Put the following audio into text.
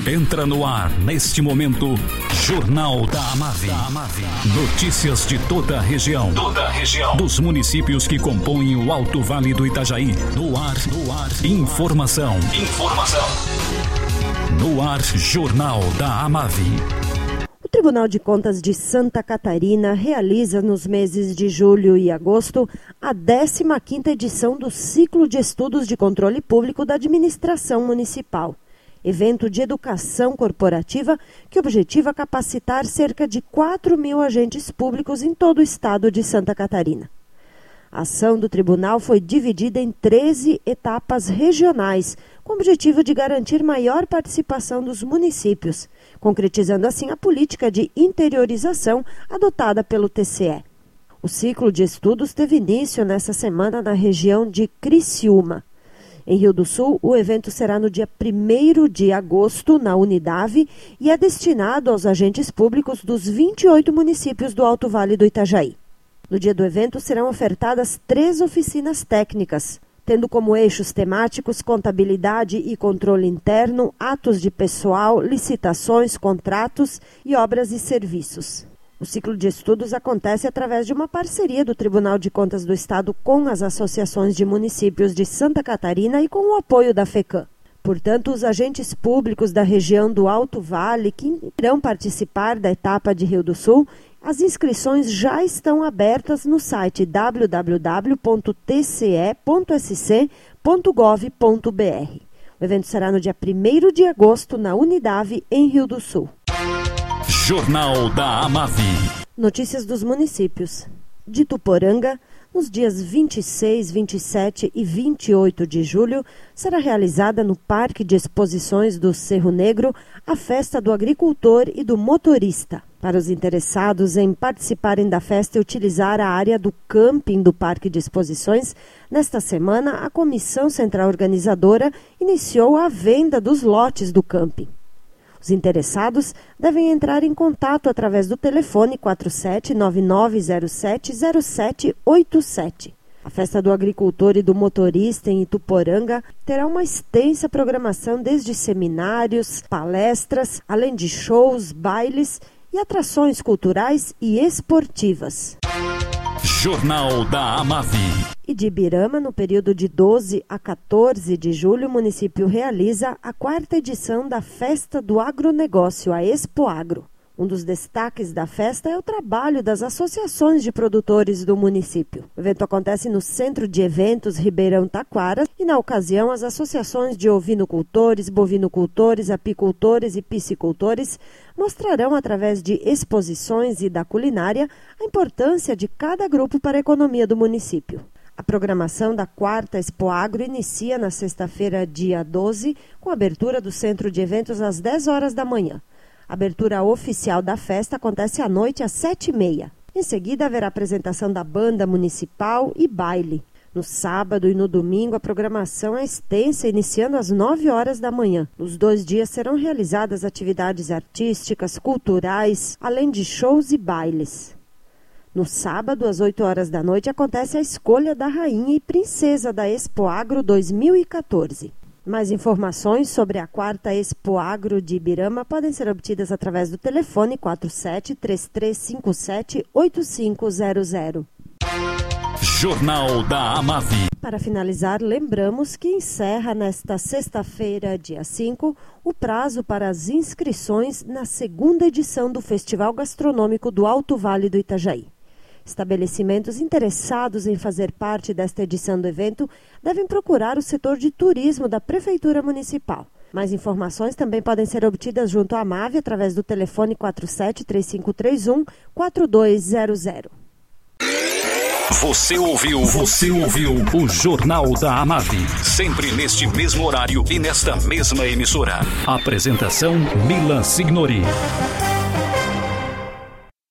Entra no ar, neste momento, Jornal da Amave. Notícias de toda a região. Dos municípios que compõem o Alto Vale do Itajaí. No ar. Informação. No ar, Jornal da Amave. O Tribunal de Contas de Santa Catarina realiza nos meses de julho e agosto a 15ª edição do Ciclo de Estudos de Controle Público da Administração Municipal, evento de educação corporativa que objetiva capacitar cerca de 4.000 agentes públicos em todo o estado de Santa Catarina. A ação do tribunal foi dividida em 13 etapas regionais, com o objetivo de garantir maior participação dos municípios, concretizando assim a política de interiorização adotada pelo TCE. O ciclo de estudos teve início nesta semana na região de Criciúma. Em Rio do Sul, o evento será no dia 1º de agosto, na Unidave, e é destinado aos agentes públicos dos 28 municípios do Alto Vale do Itajaí. No dia do evento serão ofertadas 3 oficinas técnicas, tendo como eixos temáticos contabilidade e controle interno, atos de pessoal, licitações, contratos e obras e serviços. O ciclo de estudos acontece através de uma parceria do Tribunal de Contas do Estado com as associações de municípios de Santa Catarina e com o apoio da FECAM. Portanto, os agentes públicos da região do Alto Vale que irão participar da etapa de Rio do Sul, as inscrições já estão abertas no site www.tce.sc.gov.br. O evento será no dia 1º de agosto na Unidave, em Rio do Sul. Jornal da Amave. Notícias dos municípios. De Ituporanga, nos dias 26, 27 e 28 de julho, será realizada no Parque de Exposições do Cerro Negro a Festa do Agricultor e do Motorista. Para os interessados em participarem da festa e utilizar a área do camping do Parque de Exposições, nesta semana a Comissão Central Organizadora iniciou a venda dos lotes do camping. Os interessados devem entrar em contato através do telefone 4799070787. A Festa do Agricultor e do Motorista em Ituporanga terá uma extensa programação desde seminários, palestras, além de shows, bailes e atrações culturais e esportivas. Jornal da Amave. E de Ibirama, no período de 12 a 14 de julho, o município realiza a 4ª edição da Festa do Agronegócio, a Expo Agro. Um dos destaques da festa é o trabalho das associações de produtores do município. O evento acontece no Centro de Eventos Ribeirão Taquara e, na ocasião, as associações de ovinocultores, bovinocultores, apicultores e piscicultores mostrarão, através de exposições e da culinária, a importância de cada grupo para a economia do município. A programação da 4ª Expo Agro inicia na sexta-feira, dia 12, com a abertura do Centro de Eventos às 10 horas da manhã. A abertura oficial da festa acontece à noite às 7h30. Em seguida, haverá apresentação da banda municipal e baile. No sábado e no domingo, a programação é extensa, iniciando às 9 horas da manhã. Nos 2 dias serão realizadas atividades artísticas, culturais, além de shows e bailes. No sábado, às 8 horas da noite, acontece a escolha da Rainha e Princesa da Expo Agro 2014. Mais informações sobre a 4ª Expo Agro de Ibirama podem ser obtidas através do telefone 47-3357-8500. Jornal da Amave. Para finalizar, lembramos que encerra nesta sexta-feira, dia 5, o prazo para as inscrições na 2ª edição do Festival Gastronômico do Alto Vale do Itajaí. Estabelecimentos interessados em fazer parte desta edição do evento devem procurar o setor de turismo da Prefeitura Municipal. Mais informações também podem ser obtidas junto à Amave através do telefone 47-3531-4200. Você ouviu o Jornal da Amave. Sempre neste mesmo horário e nesta mesma emissora. Apresentação Milan Signori.